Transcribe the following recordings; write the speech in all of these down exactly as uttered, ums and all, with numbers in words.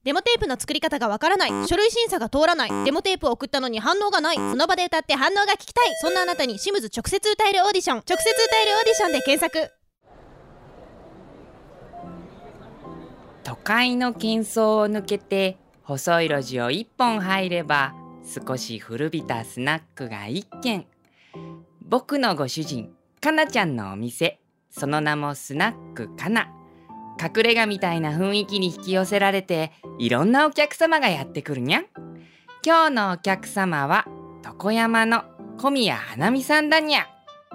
デモテープの作り方がわからない、書類審査が通らない、デモテープを送ったのに反応がない、その場で歌って反応が聞きたい、そんなあなたにシムズ直接歌えるオーディション、直接歌えるオーディションで検索。 都会の喧騒を抜けて細い路地を一本入れば少し古びたスナックが一軒。僕のご主人かなちゃんのお店、その名もスナックかな。隠れ家みたいな雰囲気に引き寄せられていろんなお客様がやってくるにゃん。今日のお客様は床山の小宮花美さんだにゃ。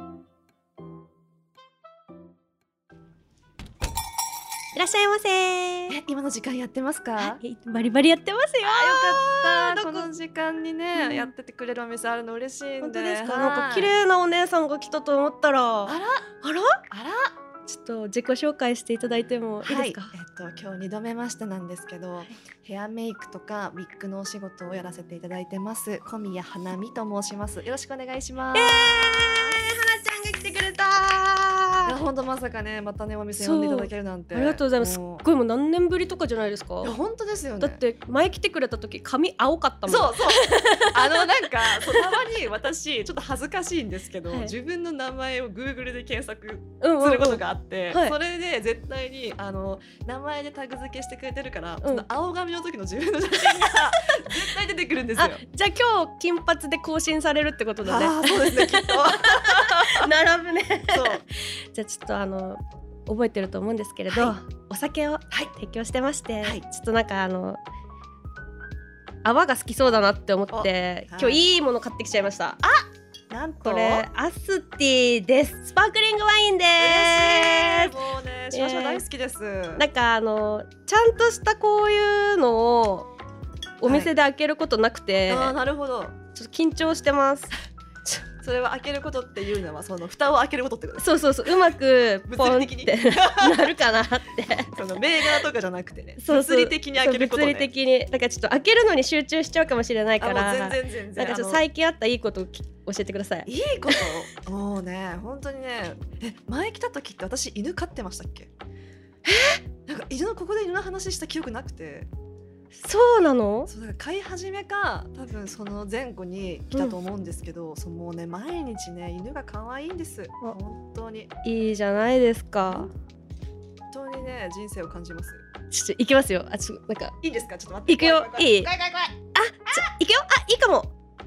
いらっしゃいませ。 え、今の時間やってますか？ はい、バリバリやってますよ。 あ、よかった。 どここの時間にね、 うんやっててくれるお店あるの嬉しいんで。 本当ですか？ はいなんか綺麗なお姉さんが来たと思ったら、ああららあらちょっと自己紹介していただいてもいいですか？ はい、えっと今日にどめましてなんですけど、ヘアメイクとかウィッグのお仕事をやらせていただいてます小宮花美と申します。よろしくお願いします。 えー、花ちゃんが来てくれた。 いや本当まさかね、またねお店呼んでいただけるなんて。 ありがとうございます。すっもうごいもう何年ぶりとかじゃないですか？ いや本当ですよね。 だって前来てくれた時髪青かったもん。 そうそうあのなんかそうたまに私ちょっと恥ずかしいんですけど、 はい自分の名前を Google で検索うんうんうん、 することがあって、 はいそれで絶対にあの名前でタグ付けしてくれてるから、 んその青髪の時の自分の写真が絶対出てくるんですよ。 あ、じゃあ今日金髪で更新されるってことだね。 あーそうですねきっと並ぶね。 そうじゃあちょっとあの覚えてると思うんですけれど、 はいお酒を提供してまして、 はいちょっとなんかあの泡が好きそうだなって思って、 はい今日いいもの買ってきちゃいました。 なんとこれアスティです。スパークリングワインで嬉しい。 す。 もうねしばしば大好きです。 なんかあのちゃんとしたこういうのをお店で開けることなくて、 あーなるほど。 ちょっと緊張してます。 それは開けることっていうのはその蓋を開けることってことです。 そうそうそう、うまくポンっ物理的にてなるかなってその銘柄とかじゃなくてね。 そうそう物理的に開けることね。 そう物理的にだからちょっと開けるのに集中しちゃうかもしれないから、 あもう全然全然。 なんかちょっとあの最近あったいいことをき教えてください。 いいこともうね本当にね、え前来た時って私犬飼ってましたっけ？えなんか犬のここで犬の話した記憶なくて、 そうなの？ そうだから飼い始めか多分その前後に来たと思うんですけど、そうもうね毎日ね犬が可愛いんです。本当にいいじゃないですか。 本当にね人生を感じます。 ちょっと行きますよ。あ、ちょっとなんかいいですか？ちょっと待って。 行くよ。 怖い怖いいい？ 怖い怖い怖い。 行くよ。あ、いいかも。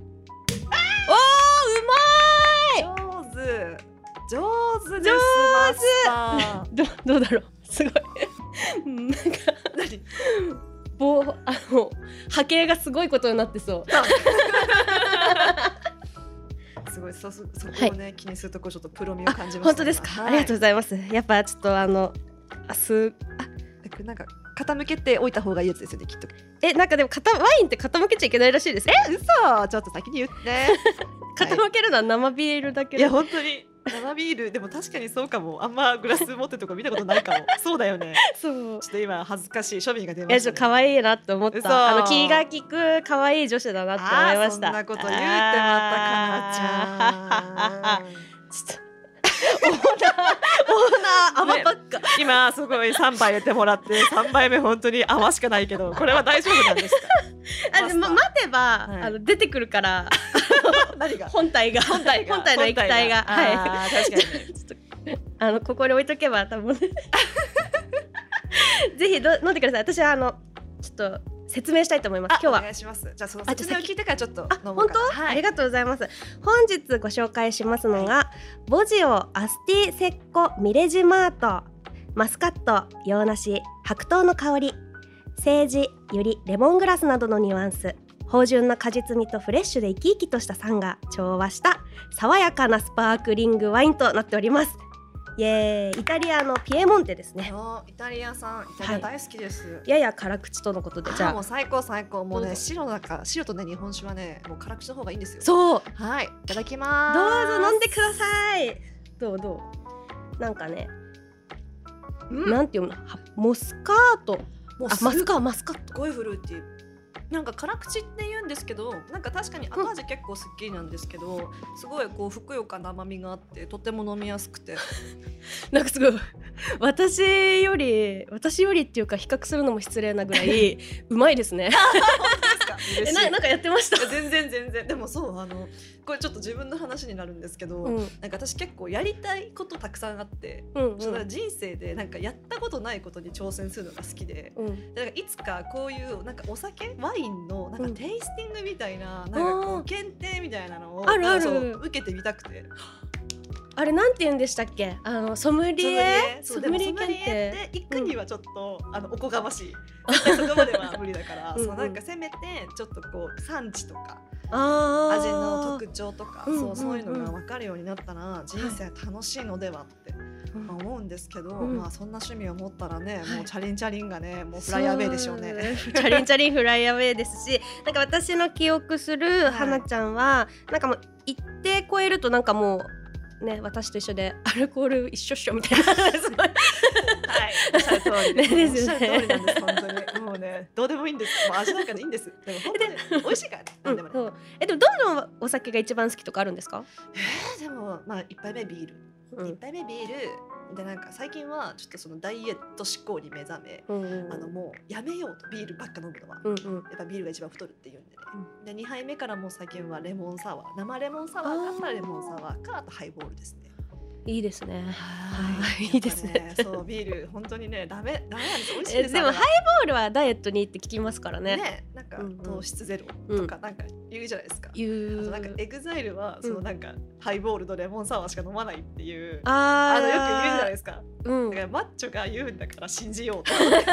おー、うま上手上手ですマスター。 い。どどうだろう。すごい。うんなんか何？ 棒あの波形がすごいことになってそう。 すごいそそそこはいをね、気にするとこちょっとプロ味を感じました。 本当ですか？ はい、 ありがとうございます。やっぱちょっとあのあすなんか傾けておいた方がいいやつですよねきっと。 えなんかでもかたワインって傾けちゃいけないらしいです。 え嘘ちょっと先に言って傾けるのは生ビールだけいや本当に生ビールでも確かにそうかも。あんまグラス持ってるとこ見たことないかも。そうだよね。 そう。 ちょっと今恥ずかしい庶民が出まえちょっしたね。 と可愛いなって思っ嘘た。あの気が利く可愛い女子だなって思いました。 あーそんなこと言うてまたかなちゃん。 ちょっとオーナーオーナー甘ばっか。 今すごいさんばい入れてもらってさんばいめ本当に甘しかないけどこれは大丈夫なんですか？ あでも待てば、 はいあの出てくるから何が本体が本体が本体の液体がはい。 あー確かにねちょっとあのここに置いとけば多分ぜひど飲んでください。私はあのちょっと説明したいと思います。 あ今日はお願いします。じゃあそのあ説明を聞いてからちょっとあ飲もう本当、 かな。はい、 ありがとうございます。本日ご紹介しますのが、ボジオアスティセッコミレジマート、マスカット、洋梨、白桃の香り、セージ、ユリ、レモングラスなどのニュアンス、芳醇な果実味とフレッシュで生き生きとした酸が調和した爽やかなスパークリングワインとなっております。イエーイ。イタリアのピエモンテですね。 あイタリアさんイタリア大好きです。 やや辛口とのことで、じゃああもう最高最高もうどうぞね白の中白とね日本酒はねもう辛口の方がいいんですよ。 そうはいいただきまどーす。 うぞ飲んでください。どうどうなんかね、 うんなんていうのはモスカートもうあマスカマスカットすごいフルーティー。 なんか辛口って言うんですけど、なんか確かに後味結構すっきりなんですけど、すごいこうふくよかな甘みがあってとても飲みやすくてなんかすごい私より私よりっていうか比較するのも失礼なぐらいうまいですねえななんかやってました全然全然。でもそうあのこれちょっと自分の話になるんですけど、うん、なんか私結構やりたいことたくさんあって、うんうん、その人生でなんかやったことないことに挑戦するのが好きで、うん、でなんかいつかこういうなんかお酒ワインのなんかテイスティングみたいな、うん、なんかこう検定みたいなのをあるある受けてみたたくて。 あれなんて言うんでしたっけ、あのソムリエソムリエ検定で行くにはちょっと、うん、あのおこがましいそこまでは無理だからうん、そうなんかせめてちょっとこう産地とかあ味の特徴とか、うん、そうそういうのが分かるようになったら人生楽しいのではって思うんですけど、うん、まあそんな趣味を持ったらね、もうチャリンチャリンがねもうフライアウェイでしょうね。 チャリンチャリンフライアウェイですし、なんか私の記憶する花ちゃんは、はい、なんかもう一定超えるとなんかもうね、私と一緒でアルコール一緒っしょみたいなはい、 おっしゃる通りねですよね。 おっしゃる通りなんです本当に。もうね、どうでもいいんです。もう味なんかでいいんです。でも本当に美味しいからね。なんでもね。 うん、えでもどのお酒が一番好きとかあるんですか？ えー、でもまあ一杯目ビール、うん、一杯目ビールでなんか最近はちょっとそのダイエット志向に目覚め、うんうん、あのもうやめようとビールばっか飲むのは、うんうん、やっぱビールが一番太るって言うんでね、うん、でにはいめからもう最近はレモンサワー、生レモンサワーかレモンサワーかあとハイボールですね。 いいですね。 はい、いいですね。そうビール本当にねダメダメなんです。美味しいです。 でもハイボールはダイエットにいいって聞きますからね。 ね、なんか糖質ゼロとかなんか言うじゃないですか。言う。あとなんかエグザイルはそのなんかハイボールとレモンサワーしか飲まないっていう、ああのよく言うじゃないですか。うん。だからマッチョが言うんだから信じようと。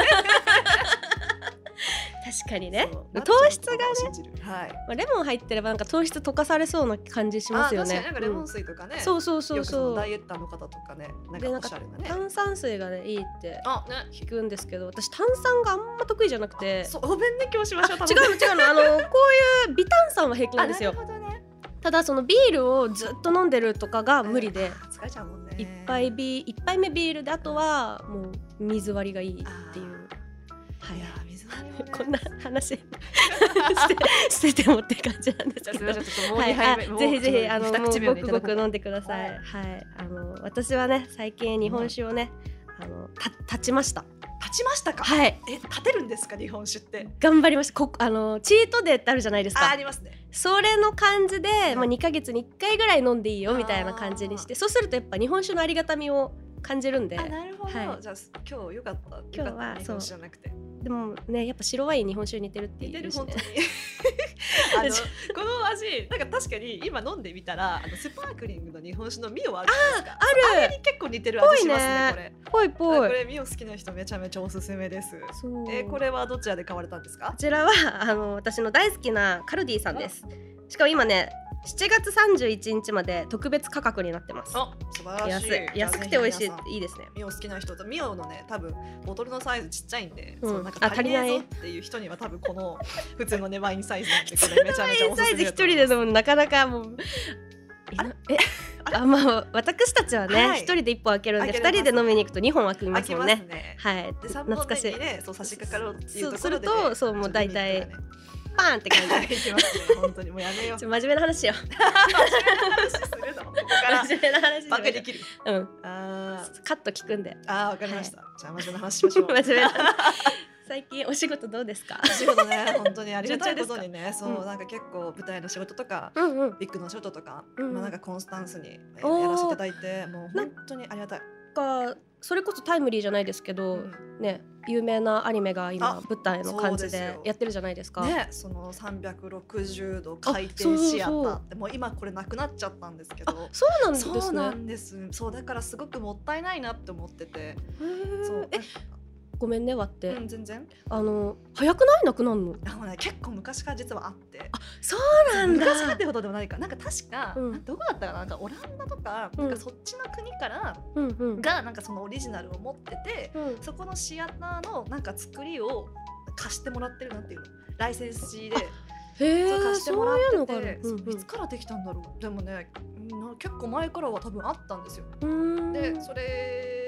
確かにね、糖質がね、はい、まあ、レモン入ってればなんか糖質溶かされそうな感じしますよね。 あ、確かになんかレモン水とかね、うん、 そうそうそうそう、 よくダイエッターの方とかね、なんかおしゃれなね、 炭酸水がねいいって聞くんですけど、私炭酸があんま得意じゃなくて。 そう、ごめんね今日しましょう。 違うの違うの、あのこういう微炭酸は平気なんですよ。 なるほどね。 ただそのビールをずっと飲んでるとかが無理で、 疲れちゃうもんね。 一杯ビ一杯目ビールであとはもう水割りがいいっていう。 はい、水割りもね、 こんな話して捨ててもって感じなんですけど、ぜひぜひあのもうごくごく飲んでください。はい、あの私はね最近日本酒をね、あのた立ちました。 立ちましたか？ はい。 え、立てるんですか日本酒って？ 頑張りました。こあのチートデーってあるじゃないですか。 あ、ありますね。 それの感じで、うん、まあにかげつにいっかいぐらい飲んでいいよみたいな感じにして、そうするとやっぱ日本酒のありがたみを感じるんで。 あ、なるほど。はい、じゃあ今日よかった。 今日は日本酒じゃなくて。 でもね、やっぱ白ワイン日本酒に似てるって言うしね。 似てる本当にあのこの味なんか確かに今飲んでみたらあのスパークリングの日本酒のミオあるじゃないですか。 ある。 あれに結構似てる味しますねこれ。 ぽいぽい。 これミオ好きな人めちゃめちゃおすすめです。え、これはどちらで買われたんですか？ こちらはあの私の大好きなカルディさんです。しかも今ねしちがつさんじゅういちにちまで特別価格になってます。 あ、素晴らしい。 安い、安くて美味しい、いいですね。 ミオ好きな人とミオのね多分ボトルのサイズちっちゃいんで、うん、そうなんか足りないぞっていう人には多分この普通のねワインサイズなんでこれめちゃめちゃおすすめだと思います。サイズ一人で飲むのなかなかもうえあまあ私たちはね一、はい、人で一本開けるんで二人で飲みに行くと二本開きますもんね。 ね、 はい。 で三本目にねそう差し掛かろうっていうところで、ね、 そうするとそうもう大体。パーンって感じ。 いきますね。本当にもうやめよう。 真面目な話しよう。 真面目な話するの。ここから真面目な話。 バカできる。 うん。ああ。カット聞くんで。 ああ、わかりました。はい、じゃあ真面目な話しましょう。 真面目な話。最近お仕事どうですか？ お仕事ね、本当にありがたいことにね、そう、うん、なんか結構舞台の仕事とか、うんうん、ビッグの仕事とか、うん、まあなんかコンスタンスに、ね、やらせていただいて、もう本当にありがたい。 かそれこそタイムリーじゃないですけど、うん、ね、有名なアニメが今舞台の感じでやってるじゃないですか。 ね、そのさんびゃくろくじゅうど回転シアターってもう今これなくなっちゃったんですけど。 そうなんですね。 そうなんです。そうだからすごくもったいないなって思ってて。そうえ。ごめんね割って、 うん、全然あの早くないなくなるの？ あの、ね、結構昔から実はあって、 あ、そうなんだ。 昔からってほどでもないか、なんか確か、うん、どこだったかな、なんかオランダとか、うん、なんかそっちの国から、うんうん、がなんかそのオリジナルを持ってて、うん、そこのシアターのなんか作りを貸してもらってるなっていうの、ライセンスで。 へそう貸してもらってて、 うんうん、 いつからできたんだろう。でもね、結構前からは多分あったんですよ。でそれ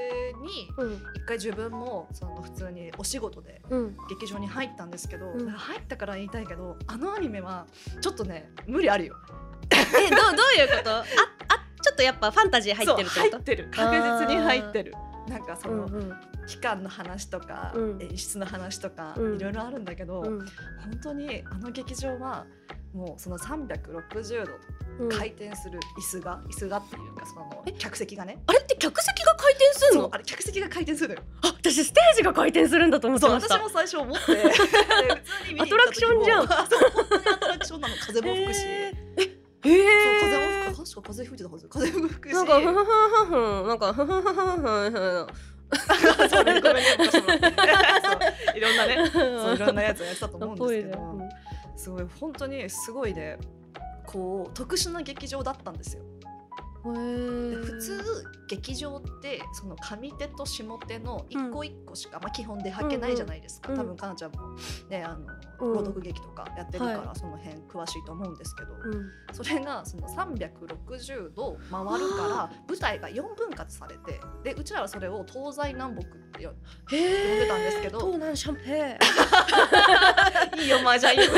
に一回自分もその普通にお仕事で劇場に入ったんですけど、うん、入ったから言いたいけどあのアニメはちょっとね無理あるよ。 え ど, どういうことああちょっとやっぱファンタジー入ってるってこと？ 入ってる、確実に入ってる。なんかその、うんうん、期間の話とか、うん、演出の話とか、うん、いろいろあるんだけど、うん、本当にあの劇場はもうそのさんびゃくろくじゅうど回転する椅子が、うん、椅子がっていうかその客席がね、 あれって客席が回転するの？ あれ客席が回転するのよ。 あ、私ステージが回転するんだと思ってました。 そう、私も最初思って普通に見に行った時もアトラクションじゃん。 そう、本当にアトラクションなの。風も吹くし、ええー、 そう風も吹く、確か風吹いてたはず。風も吹くし、 なんかふふふふふなんかふふふふふそうね、ごめんね、昔もそういろんなね、そういろんなやつをやってたと思うんですけど、すごい本当にすごいね、こう特殊な劇場だったんですよ。で普通劇場ってその上手と下手の一個一個しか、うんまあ、基本で履けないじゃないですか、うん、多分かなちゃんも、ね、あの朗読劇とかやってるから、うん、その辺詳しいと思うんですけど、はい、それがそのさんびゃくろくじゅうど回るから舞台がよんぶん割されて、でうちらはそれを東西南北って呼んでたんですけど、 東南シャンペーいいよマージャンいいよ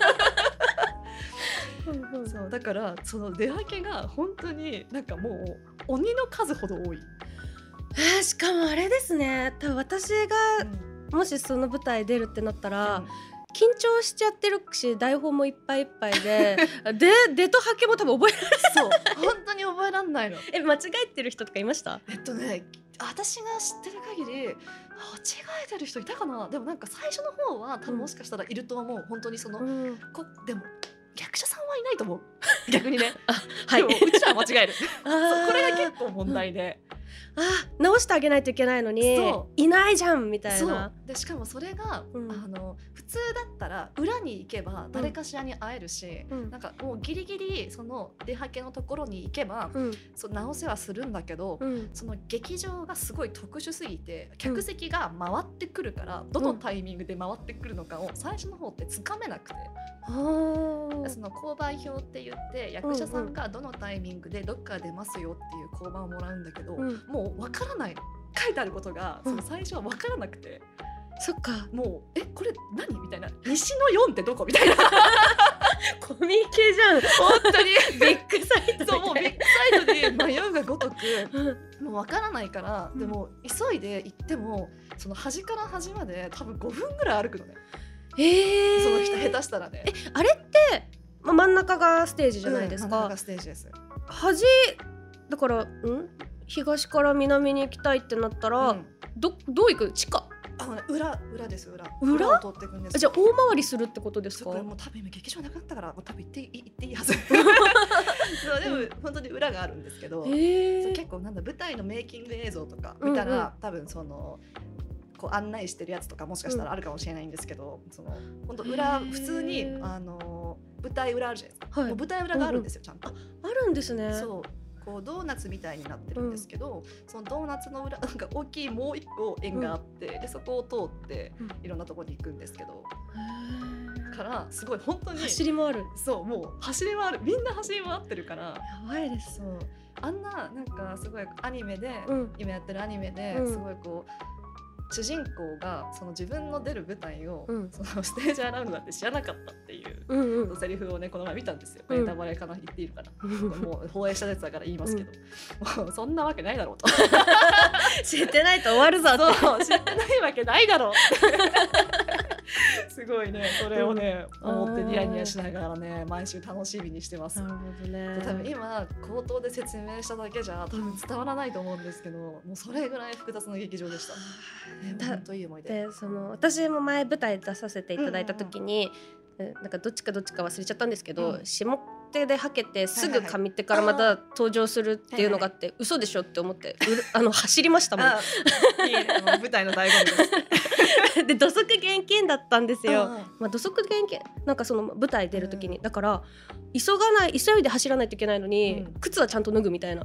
そうだからその出はけが本当になんかもう鬼の数ほど多い。 えー、しかもあれですね、多分私がもしその舞台出るってなったら、うん、緊張しちゃってるし台本もいっぱいいっぱいでで出とはけも多分覚えられない。 そう本当に覚えらんないの。 え間違えてる人とかいました？ えっとね私が知ってる限り間違えてる人いたかな。でもなんか最初の方は多分もしかしたらいると思う、うん、本当にその、うん、こでも役者さんはいないと思う逆にねはい、でもうちらは間違えるそうこれが結構問題で、 うん、あ直してあげないといけないのにいないじゃんみたいな。 そうでしかもそれが、うん、あの普通だったら裏に行けば誰かしらに会えるし、うん、なんかもうギリギリその出はけのところに行けば、うん、そ直せはするんだけど、うん、その劇場がすごい特殊すぎて客席が回ってくるから、うん、どのタイミングで回ってくるのかを最初の方ってつかめなくて、うん、その交番表って言って役者さんがどのタイミングでどっから出ますよっていう交番をもらうんだけど、うん、もう分からないの。書いてあることがその最初は分からなくて、 うん、そっかもうえこれ何みたいな、西のよんってどこみたいなコミケじゃん本当にビッグサイトそうもうビッグサイトで迷うがごとくもう分からないから、うん、でも急いで行ってもその端から端まで多分ごふんぐらい歩くのね。えー、その人下手したらね。 えあれって、ま、真ん中がステージじゃないですか、うん、 真ん中がステージです。 端だからん東から南に行きたいってなったら、うん、ど, どう行く地下あの、ね、裏裏です裏裏, 裏を通っていくんです。 じゃあ大回りするってことですか？ これもう多分今劇場なくなったからもう多分行っていい行っていいはずそうでも、うん、本当に裏があるんですけど、結構なんだ舞台のメイキング映像とか見たら、うんうん、多分そのこう案内してるやつとかもしかしたらあるかもしれないんですけど、うん、その本当裏普通にあの舞台裏あるじゃないですか、はい、もう舞台裏があるんですよ、うんうん、ちゃんと あ, あるんですね。そうこうドーナツみたいになってるんですけど、うん、そのドーナツの裏なんか大きいもう一個円があって、うん、でそこを通っていろんなところに行くんですけど、うん、からすごい本当に走り回る。 そうもう走り回る、みんな走り回ってるからやばいです。 そうあんななんかすごいアニメで、うん、今やってるアニメですごいこう、うん、主人公がその自分の出る舞台を、うん、そのステージアラウンドだって知らなかったっていう、うんうん、セリフをねこの前見たんですよ。ネタバレかな言っているから、うん、もう放映したやつだから言いますけど、うん、もうそんなわけないだろうと知ってないと終わるぞってそう知ってないわけないだろうすごいねそれをね、うん、思ってニヤニヤしながらね毎週楽しみにしてます。 なるほどね。 多分今口頭で説明しただけじゃ多分伝わらないと思うんですけど、もうそれぐらい複雑な劇場でした。本当いい思い出。 でその私も前舞台出させていただいた時に、うんうんうん、なんかどっちかどっちか忘れちゃったんですけど、うん、下手ではけてすぐ上手からまた登場するっていうのがあって、はいはい、嘘でしょって思ってあの走りましたもん。 あいいね、舞台の醍醐味ですで土足厳禁だったんですよ。まあ、土足厳禁なんかその舞台出る時に、うん、だから急がない急いで走らないといけないのに、うん、靴はちゃんと脱ぐみたいな。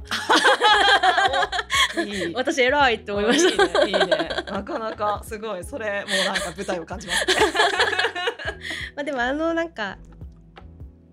いい私偉いって思いました。 いいね、いいねなかなかすごいそれもうなんか舞台を感じますまあでもあのなんか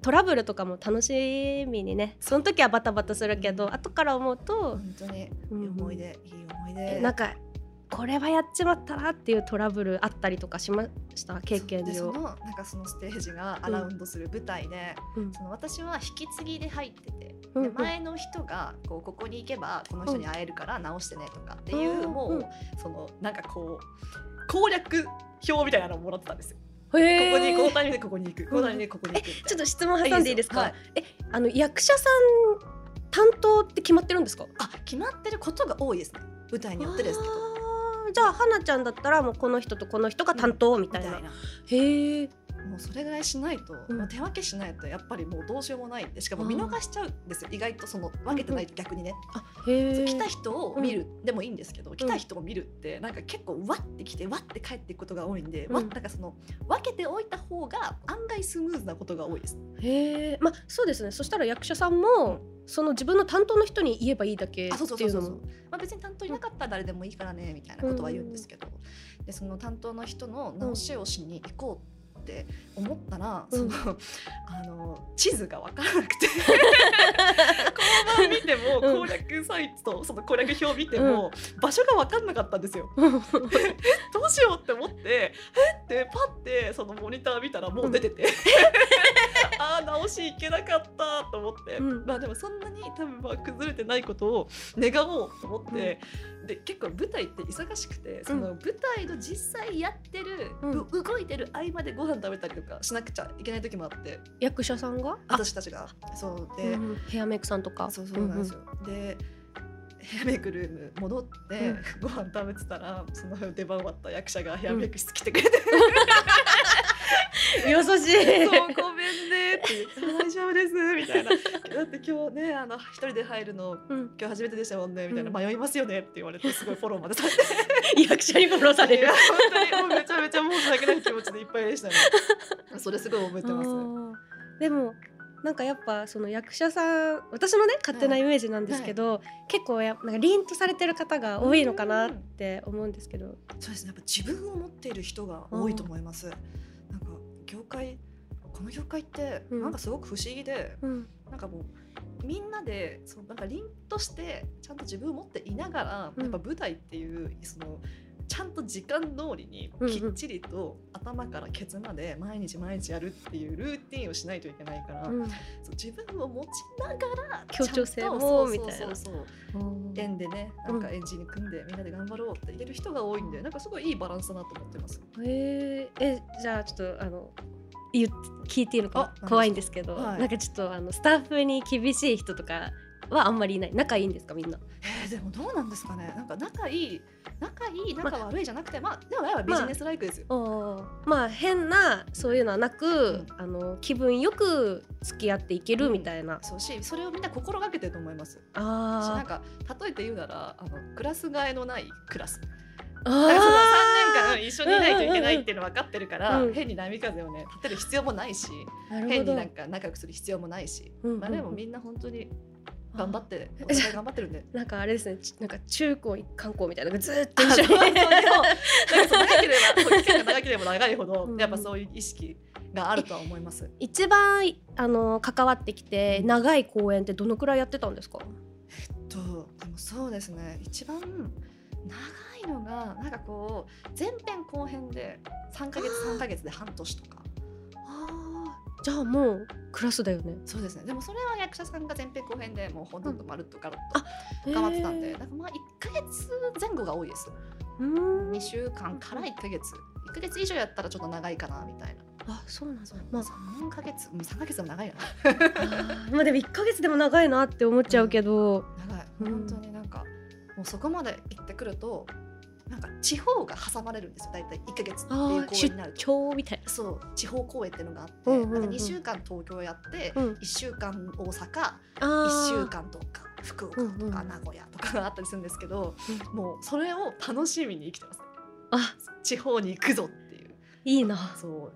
トラブルとかも楽しみにね、その時はバタバタするけど、うん、後から思うと本当にいい思い出、うん、いい思い出。 なんかこれはやっちまったなっていうトラブルあったりとかしました？経験上。 そのなんかそのステージがアラウンドする舞台で、うん、その私は引き継ぎで入ってて、うん、で前の人がこうここに行けばこの人に会えるから直してねとかっていう、うん、もう、うん、そのなんかこう攻略表みたいなのをもらってたんですよ。ここにこのタイミングでここに行く、このタイミングでここに行くみたいな。 えちょっと質問挟んでいいですか？はい、えあの役者さん担当って決まってるんですか？ あ、決まってることが多いですね、舞台によってですけど。 じゃあ花ちゃんだったらもうこの人とこの人が担当みたいな、うん、みたいな。へえ。 もうそれぐらいしないと、うん、もう手分けしないとやっぱりもうどうしようもないんで、しかも見逃しちゃうんですよ、意外とその分けてないと逆にね、うんうん、あへ来た人を見る、うん、でもいいんですけど、来た人を見るってなんか結構わって来てわって帰っていくことが多いんで、うん、わなんかその分けておいた方が案外スムーズなことが多いです。 へえ。まあそうですね。そしたら役者さんも、うんその自分の担当の人に言えばいいだけっていうのも、 まあ、別に担当いなかったら誰でもいいからねみたいなことは言うんですけど、うん、でその担当の人の直しをしに行こうって思ったら、うん、そのあの地図が分からなくて交番見ても攻略サイトとその攻略表見ても、うん、場所が分かんなかったんですよどうしようって思ってえってパッてそのモニター見たらもう出てて、うんあー直しいけなかったと思って、うん、まあでもそんなに多分まあ崩れてないことを願おうと思って、うん、で結構舞台って忙しくて、その舞台の実際やってる、うん、動いてる合間でご飯食べたりとかしなくちゃいけない時もあって、 役者さんが私たちがそうで、うん、 ヘアメイクさんとかそうそうなんですよ、うんうん、でヘアメイクルーム戻って、うん、ご飯食べてたらその出番終わった役者がヘアメイク室来てくれて、 うん、優しいそうごめんねって言って大丈夫ですみたいなだって今日ねあの一人で入るの、うん、今日初めてでしたもんねみたいな、うん、迷いますよねって言われてすごいフォローまでされて役者にフォローされる本当にもうめちゃめちゃ申し訳ない気持ちでいっぱいでしたねそれすごい覚えてます。 でもなんかやっぱその役者さん私のね勝手なイメージなんですけど、はいはい、結構やなんか凛とされてる方が多いのかなって思うんですけど、 そうですね、やっぱ自分を持っている人が多いと思います。なんか業界この業界ってなんかすごく不思議で、うん、なんかもうみんなでそうなんか凛としてちゃんと自分を持っていながら、うん、やっぱ舞台っていうそのちゃんと時間通りにきっちりと頭からケツまで毎日毎日やるっていうルーティンをしないといけないから、うん、そう自分を持ちながら協調性もみたいな、 そうそうそう縁でねなんかエンジン組んでみんなで頑張ろうって言える人が多いんで、なんかすごいいいバランスだなと思ってます。 へーえじゃあちょっとあの聞いていいのか怖いんですけど、はい、なんかちょっとあのスタッフに厳しい人とかはあんまりいない？仲いいんですかみんな？ えー、でもどうなんですかね。なんか仲いい仲いい仲悪いじゃなくて、まあ、でもやっぱビジネスライクですよ。 まあ、まあ変なそういうのはなく、うん、あの気分よく付き合っていけるみたいな、うん、 そうしそれをみんな心がけてると思います。あなんか例えて言うならあのクラス替えのないクラス。だからそのさんねんかん一緒にいないといけないっていうの分かってるから、うんうん、変に波風をね立てる必要もないし、変になんか仲良くする必要もないし、うんうんうん、まあでもみんな本当に頑張ってお互い頑張ってるんでなんかあれですね、なんか中高一貫校みたいなのがずっと一緒に長ければ期間が長ければ長いほど、うん、やっぱそういう意識があるとは思います。 一番あの関わってきて長い公演ってどのくらいやってたんですか？ えっとでもそうですね、一番長いのがなんかこう前編後編でさんかげつさんかげつで半年とか。 じゃあもうクラスだよね。 そうですね。でもそれは役者さんが前編後編でもうほとんどまるっとガロッと頑張ってたんで、うん、なんかまあいっかげつぜん後が多いです。うんにしゅうかんからいっかげつ、いっかげつ以上やったらちょっと長いかなみたいな。 あ、そうなんですね。 まあさんかげつ、さんかげつでも長いな。 あまあでもいっかげつでも長いなって思っちゃうけど、 うん、長い。本当になんかもうそこまで行ってくると。なんか地方が挟まれるんですよ。だいたいいっかげつっていう公演になると出張みたいな。 そう地方公演っていうのがあって、うんうんうん、なんかにしゅうかん東京やって、うん、いっしゅうかん大阪、いっしゅうかんとか福岡とか、うんうん、名古屋とかがあったりするんですけど、うん、もうそれを楽しみに生きてますね。あ地方に行くぞっていう。 いいな。 そう、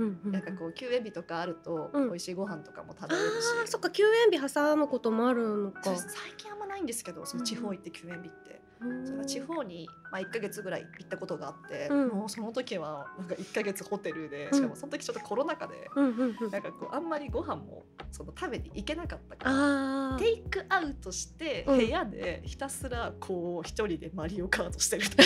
うんうん、なんかこう休園日とかあると、うん、美味しいご飯とかも食べれるし。 あそっか休園日挟むこともあるのか。 最近あんまないんですけど、その地方行って休園日って。 それが地方に、まあ、いっかげつぐらい行ったことがあって、うん、もうその時はなんかいっかげつホテルで、しかもその時ちょっとコロナ禍で、うん、なんかこうあんまりご飯もその食べに行けなかったからテイクアウトして部屋でひたすらこう一人でマリオカートしてるとか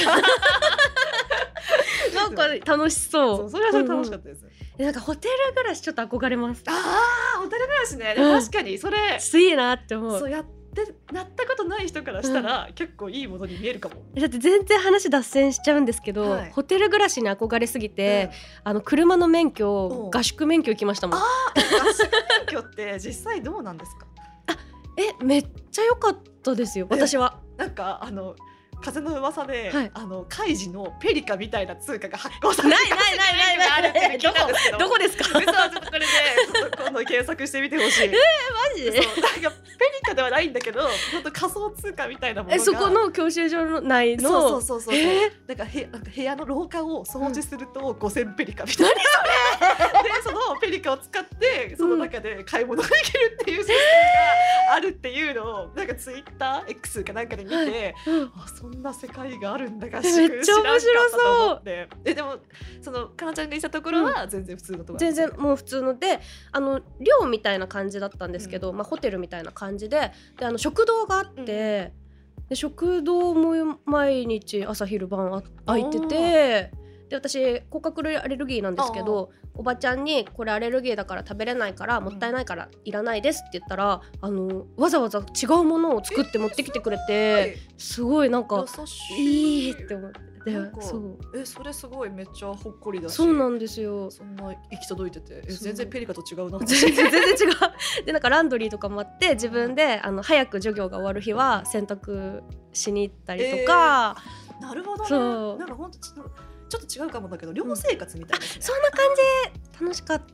なんか楽しそう。 そう、それは楽しかったです、 うん、なんかホテル暮らしちょっと憧れます。 ああ、ホテル暮らしね、うん、確かにそれいいなって思う。 そうやってなったことない人からしたら、うん、結構いいものに見えるかも。 だって全然話脱線しちゃうんですけど、はい、ホテル暮らしに憧れすぎて、うん、あの車の免許、合宿免許行きましたもん。 あ合宿免許って実際どうなんですか？ あえめっちゃ良かったですよ、私は。 なんかあの風の噂で、はい、あのカイジのペリカみたいな通貨が発行されてないないないないないどこどこですか？ 嘘、ちょっとこれでちょっと今度検索してみてほしい。えー、 マジ？ そうなんかペリカではないんだけど、本当仮想通貨みたいなものが。 えそこの教習所の内のそうそうそうそう。えー、なんかへなんか部屋の廊下を掃除するとごせんペリカみたいな。何それ？でそのペリカを使ってその中で買い物ができるっていうシステムがあるっていうのをなんかツイッター X かなんかで見て、はい、あそんな世界があるんだがめっちゃ面白そう。 えでもそのかなちゃんがいたところは全然普通のところ、 全然もう普通ので、あの寮みたいな感じだったんですけど、うん、まあ、ホテルみたいな感じで、であの食堂があって、うん、で食堂も毎日朝昼晩空いてて、で私甲殻類アレルギーなんですけど、おばちゃんにこれアレルギーだから食べれないからもったいないからいらないですって言ったら、あのわざわざ違うものを作って持ってきてくれて、すごいなんかいいって思って。 そうえそれすごいめっちゃほっこりだし。 そうなんですよ。 そんな行き届いてて、え全然ペリカと違うな。 全然全然違う。でなんかランドリーとかもあって、自分であの早く授業が終わる日は洗濯しに行ったりとか、 えー、なるほどね。 そうなんか本当ちょっとちょっと違うかもだけど寮生活みたいですね、 うん、そんな感じ。楽しかった、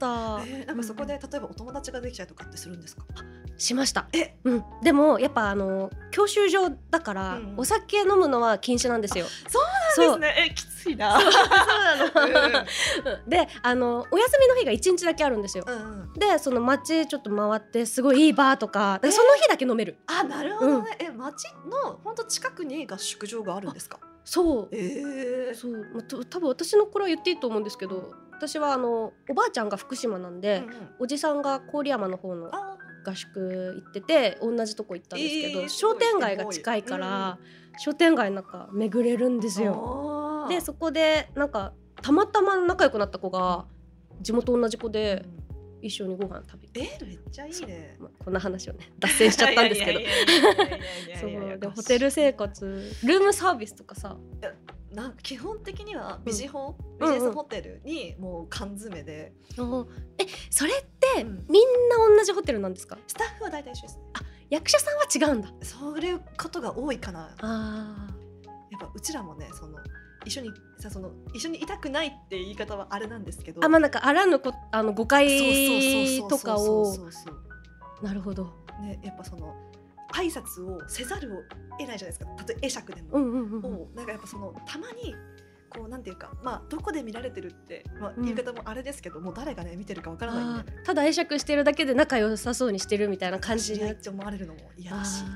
えー、なんかそこで例えばお友達ができちゃうとかってするんですか？ しました。 え、 うん、でもやっぱあの教習所だから、うん、お酒飲むのは禁止なんですよ。 そうなんですね。えきついな。 そうなの。であのお休みの日がいちにちだけあるんですよ、うんうん、でその街ちょっと回ってすごいいいバーとか、その日だけ飲める。 あなるほどね、うん、え街の本当近くに合宿場があるんですか？ そう、 えー、 そう、ま、た多分私の頃は言っていいと思うんですけど、私はあのおばあちゃんが福島なんで、うんうん、おじさんが郡山の方の合宿行ってて同じとこ行ったんですけど、えー、商店街が近いから、うん、商店街なんか巡れるんですよ。でそこでなんかたまたま仲良くなった子が地元同じ子で、うん一緒にご飯食べて。 えめっちゃいいね、 まあ、こんな話をね脱線しちゃったんですけど、そうでホテル生活ルームサービスとかさ、 なんか基本的にはビジホ、うん、ビジネスホテルにもう缶詰で、 うんうん、えそれって、うん、みんな同じホテルなんですか？ スタッフは大体一緒ですね。 あ役者さんは違うんだ。 そういうことが多いかな。 あやっぱうちらもねその一緒にさその一緒にいたくないって言い方はあれなんですけど、 あまあなんかあらぬこあの誤解とかをなるほどね、やっぱその挨拶をせざるを得ないじゃないですか。たとえ会釈でも、 うんうんうん、 をなんかやっぱそのたまにこうなんていうか、まあどこで見られてるって、まあ、言い方もあれですけど、うん、もう誰がね見てるかわからないんで、ね、 ただ会釈してるだけで仲良さそうにしてるみたいな感じでって思われるのも嫌だし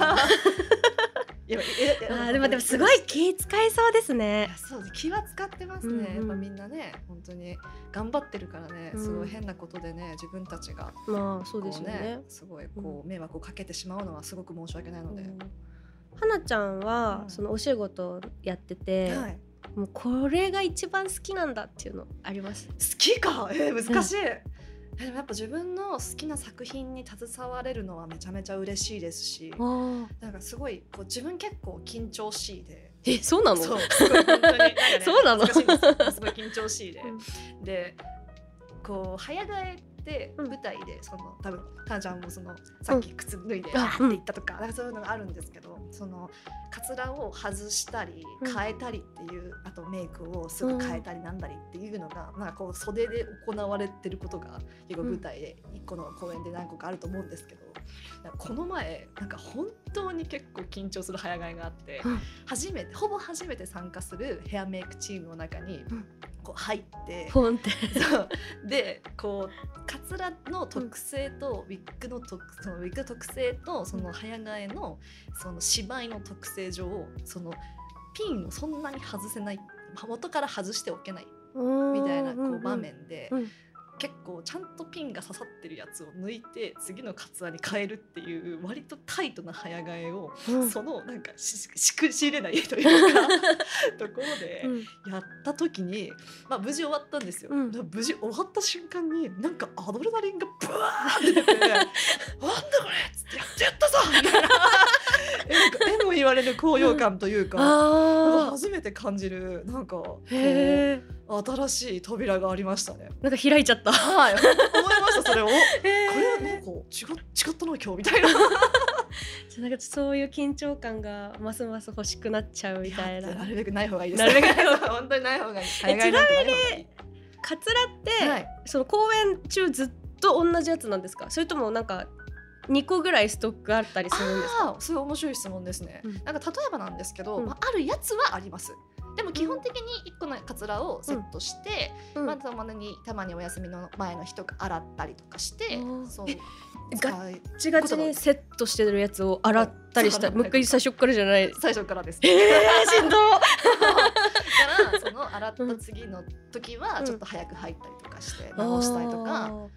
あでもでもすごい気使いそうですね。 そう気は使ってますね、うんうん、やっぱみんなね本当に頑張ってるからね、うん、すごい変なことでね自分たちがまあそうですよね、 すごいこう迷惑をかけてしまうのはすごく申し訳ないので、うん、 はなちゃんは、うん、そのお仕事やってて、はい、もうこれが一番好きなんだっていうのあります？ 好きか、えー、難しい、うんでもやっぱ自分の好きな作品に携われるのはめちゃめちゃ嬉しいですし、なんかすごいこう自分結構緊張しいで。 えそうなの？ そうすごい本当になんか、ね、 そうなの？ 難しいんですよ。すごい緊張しいで、うん、でこう早替えって舞台でその多分かなちゃんもそのさっき靴脱いであーって言ったとか、なんかそういうのがあるんですけど、そのカツラを外したり変えたりっていう、あとメイクをすぐ変えたりなんだりっていうのが、なんかこう袖で行われてることが結構舞台でいっこの公演で何個かあると思うんですけど、この前なんか本当に結構緊張する早替えがあって、初めてほぼ初めて参加するヘアメイクチームの中にこう入ってポンってそうでこうカツラの特性とウィッグの特そのウィッグの特性とその早替えのその芝居の特性上そのピンをそんなに外せない元から外しておけないみたいなこう場面で、うんうん、結構ちゃんとピンが刺さってるやつを抜いて次のカツラに変えるっていう割とタイトな早替えを、うん、そのなんか し, しくし入れないというかところでやった時に、まあ、無事終わったんですよ、うん、無事終わった瞬間になんかアドレナリンがブワーって出てなんだこれっつってやってやったぞみたいなえなんか絵も言われる高揚感というか、うん、初めて感じるなんかへ新しい扉がありましたね。 なんか開いちゃったはい思いましたそれをこれなんか違, 違ったな今日みたいななんかそういう緊張感がますます欲しくなっちゃうみたいな。 なるべくない方がいいです。なるべく本当にない方がいい。 ちなみにカツラって、はい、その公演中ずっと同じやつなんですか？それともなんかにこぐらいストックあったりするんですか？ あ、そういう面白い質問ですね、うん、なんか例えばなんですけど、うんまあ、あるやつはあります。でも基本的にいっこのカツラをセットして、うんまあ、たまにたまにお休みの前の日が洗ったりとかして、うん、そうガッチガチにセットしてるやつを洗ったりしたら、もう一回最初からじゃない？ 最初からです。 えー、しんどだからその洗った次の時はちょっと早く入ったりとかして直したりとか、うん、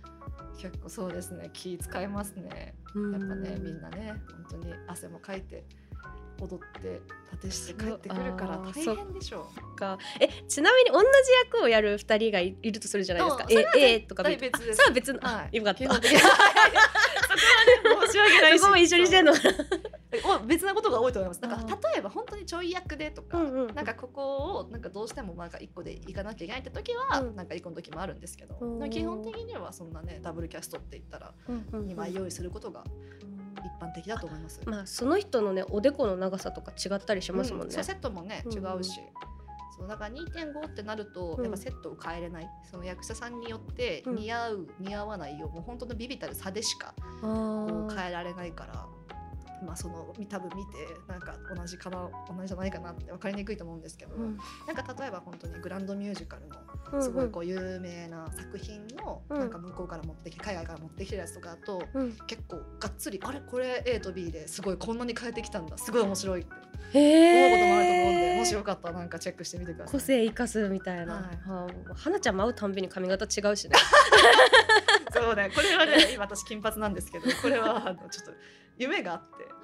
結構そうですね、気使いますね。やっぱね、みんなね本当に汗もかいて踊って立てして帰ってくるから大変でしょうか。 えちなみに同じ役をやるふたりが い, いるとするじゃないですか。え A とか B 別です。 それは別の、はい、よかったそこは、ね、 申し訳ないしそこも一緒にしてんの別なことが多いと思います。なんか例えば本当にちょい役でとか、うんうん、なんかここをなんかどうしてもなんかいっこで行かなきゃいけないって時は、うん、なんかいっこの時もあるんですけど、うん、基本的にはそんなねダブルキャストって言ったらにまい用意することが一般的だと思います。 まあ、その人のねおでこの長さとか違ったりしますもんね、 うん、そうセットもね違うし、うん、そうだから にてんご ってなるとやっぱセットを変えれない、うん、その役者さんによって似合う、うん、似合わないよもう本当のビビたる差でしかこう変えられないから、まあ、その多分見てなんか同じかな同じじゃないかなって分かりにくいと思うんですけど、うん、なんか例えば本当にグランドミュージカルのすごいこう有名な作品のなんか向こうから持ってきて海外から持ってきてるやつとかだと、うん、結構がっつりあれこれ A と B ですごいこんなに変えてきたんだすごい面白いって思うこともあると思うんで、もしよかったらなんかチェックしてみてください。 個性生かすみたいな、はいはあ、花ちゃんも会うたんびに髪型違うしねそうね、これはね今私金髪なんですけどこれはあのちょっと夢があって、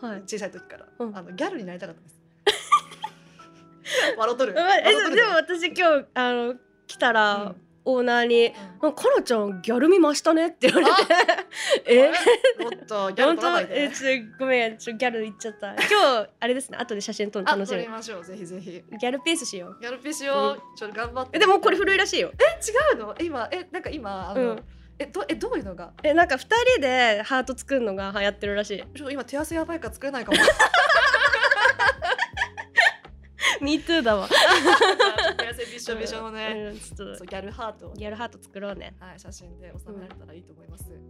はい、小さい時から、うん、あのギャルになりたかったです笑っとる、 笑っとる。でも私今日あの来たら、うん、オーナーに、うん、かなちゃんギャル見ましたねって言われてえもっとギャル撮らないで。 えちょごめんちょギャル言っちゃった。今日あれですね後で写真撮るの楽しみ。 撮りましょうぜひぜひ。 ギャルピースしよう。 ギャルピースしよう、うん、ちょっと頑張って。 でもこれ古いらしいよ。 え違うの今えなんか今あの、うんえ ど, えどういうのがえなんかふたりでハート作るのが流行ってるらしい。 ちょっと今手汗やばいから作れないかもミートゥーだわ手汗びしょびしょのね、うん、ちょっとギャルハートギャルハート作ろうね。 はい写真で収められたらいいと思います、うん、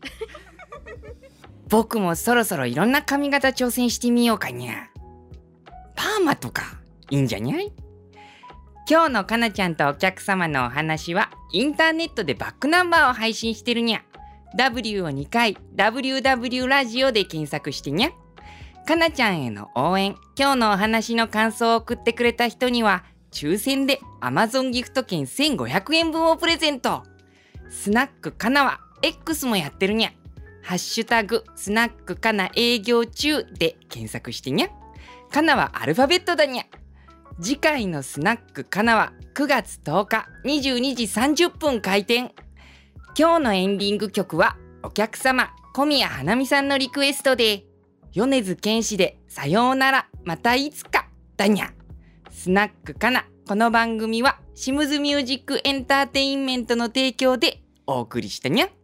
僕もそろそろいろんな髪型挑戦してみようかにゃ。パーマとかいいんじゃにゃい。今日のかなちゃんとお客様のお話はインターネットでバックナンバーを配信してるにゃ。 W をにかい ダブリューダブリュー ラジオで検索してにゃ。かなちゃんへの応援、今日のお話の感想を送ってくれた人には抽選で Amazon ギフト券せんごひゃくえんぶんをプレゼント。スナックかなは X もやってるにゃ。ハッシュタグスナックかな営業中で検索してにゃ。かなはアルファベットだにゃ。次回のスナックかなはくがつとおかにじゅうにじさんじゅっぷん開店。今日のエンディング曲はお客様小宮花美さんのリクエストで米津玄師でさようならまたいつかだにゃ。スナックかな、この番組はシムズミュージックエンターテインメントの提供でお送りしたにゃ。